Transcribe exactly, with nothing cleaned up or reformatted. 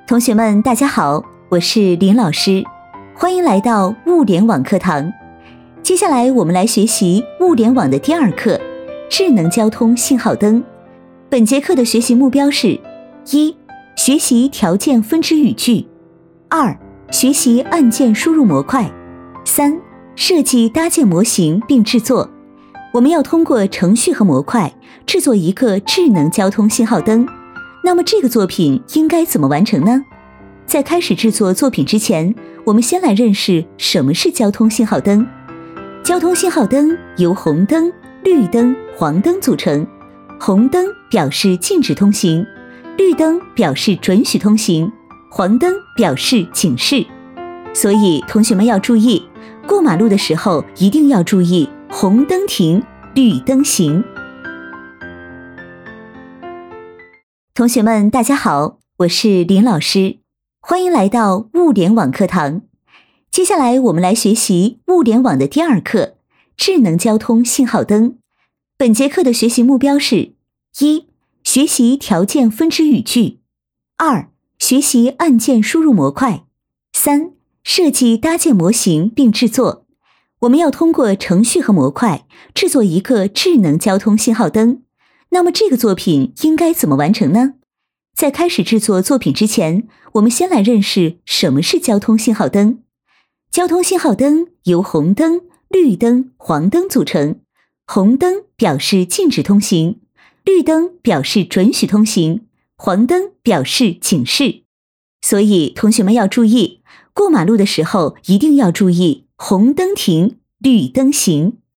同学们大家好，我是林老师，欢迎来到物联网课堂。接下来我们来学习物联网的第二课，智能交通信号灯。本节课的学习目标是：一、学习条件分支语句；二、学习按键输入模块；三、设计搭建模型并制作。我们要通过程序和模块制作一个智能交通信号灯。那么这个作品应该怎么完成呢？在开始制作作品之前，我们先来认识什么是交通信号灯。交通信号灯由红灯、绿灯、黄灯组成。红灯表示禁止通行，绿灯表示准许通行，黄灯表示警示。所以同学们要注意，过马路的时候一定要注意红灯停，绿灯行。同学们大家好，我是林老师，欢迎来到物联网课堂。接下来我们来学习物联网的第二课，智能交通信号灯。本节课的学习目标是：一、学习条件分支语句；二、学习按键输入模块；三、设计搭建模型并制作。我们要通过程序和模块制作一个智能交通信号灯。那么这个作品应该怎么完成呢？在开始制作作品之前，我们先来认识什么是交通信号灯。交通信号灯由红灯、绿灯、黄灯组成。红灯表示禁止通行，绿灯表示准许通行，黄灯表示警示。所以同学们要注意，过马路的时候一定要注意红灯停，绿灯行。